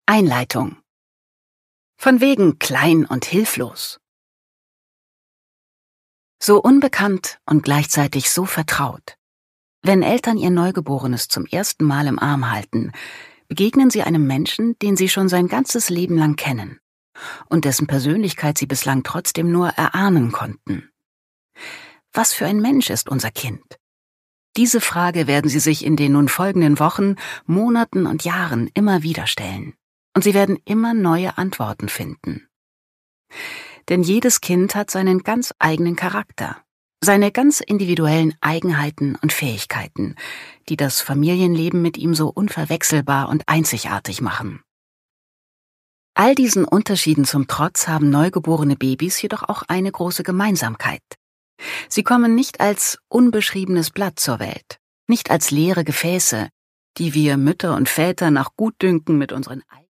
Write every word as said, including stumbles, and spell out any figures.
Einleitung. Von wegen klein und hilflos. So unbekannt und gleichzeitig so vertraut. Wenn Eltern ihr Neugeborenes zum ersten Mal im Arm halten, begegnen sie einem Menschen, den sie schon sein ganzes Leben lang kennen und dessen Persönlichkeit sie bislang trotzdem nur erahnen konnten. Was für ein Mensch ist unser Kind? Diese Frage werden sie sich in den nun folgenden Wochen, Monaten und Jahren immer wieder stellen. Und sie werden immer neue Antworten finden. Denn jedes Kind hat seinen ganz eigenen Charakter, seine ganz individuellen Eigenheiten und Fähigkeiten, die das Familienleben mit ihm so unverwechselbar und einzigartig machen. All diesen Unterschieden zum Trotz haben neugeborene Babys jedoch auch eine große Gemeinsamkeit. Sie kommen nicht als unbeschriebenes Blatt zur Welt, nicht als leere Gefäße, die wir Mütter und Väter nach Gutdünken mit unseren eigenen